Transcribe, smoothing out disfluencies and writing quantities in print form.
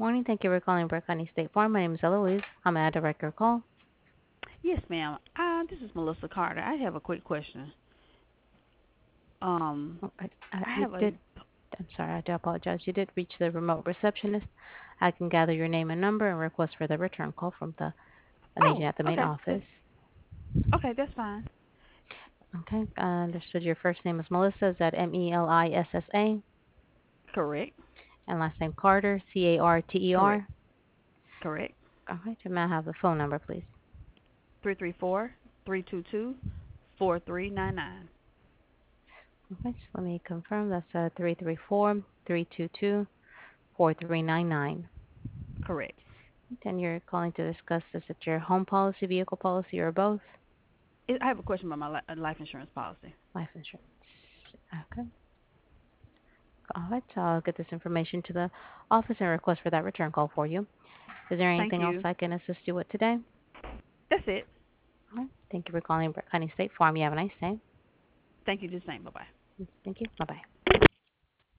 Morning. Thank you for calling Brooke County State Farm. My name is Eloise. How may I direct your call? Yes, ma'am. This is Melissa Carter. I have a quick question. Oh, I you have a did. I'm sorry. I do apologize. You did reach the remote receptionist. I can gather your name and number and request for the return call from an agent oh, at the main okay, office. that's fine. Okay. Understood. Your first name is Melissa. Is that Melissa? Correct, And last name Carter, correct, Carter. correct. All right. And may I have the phone number, please? 334-322-4399. Okay. So let me confirm. That's 334-322-4399. Correct. And you're calling to discuss, is it your home policy, vehicle policy, or both? I have a question about my life insurance policy. Life insurance. Okay. All right. So I'll get this information to the office and request for that return call for you. Is there Thank anything else you. I can assist you with today? That's it. All right. Thank you for calling Brooke County State Farm. You have a nice day. Thank you. The same. Bye bye. Thank you. Bye bye.